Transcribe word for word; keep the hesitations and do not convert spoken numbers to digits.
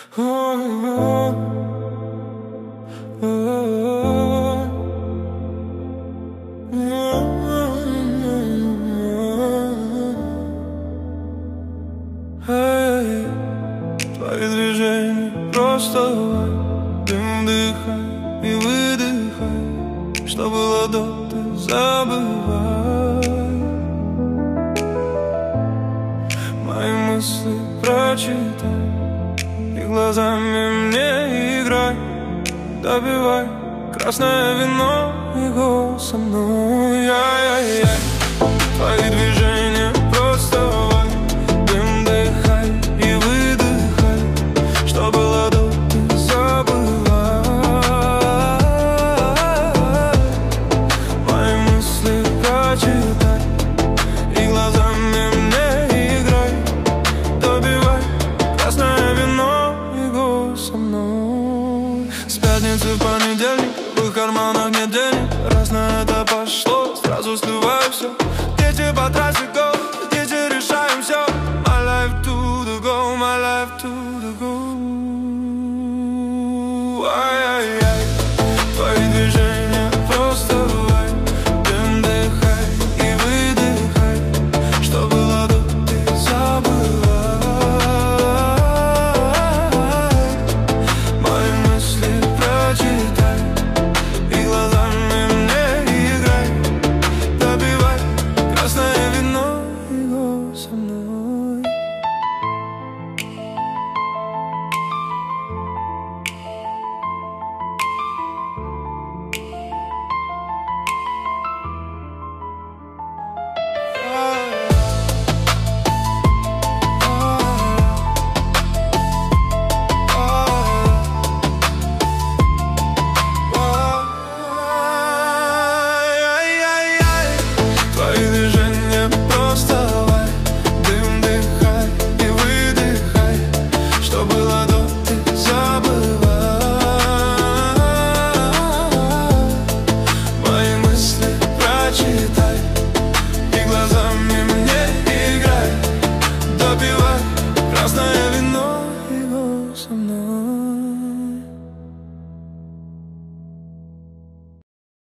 Эй, твои движения просто дым, вдыхай и выдыхай. Что было до, ты забывай. Мои мысли прочитай и глазами мне играй. Допивай красное вино и го со мной. Ай-яй-яй. Твои движения просто дым, дыхай и выдыхай. Что было до, ты забывай. Мои мысли прочитай и глазами мне играй. Допивай красное вино и го со мной. С пятницы по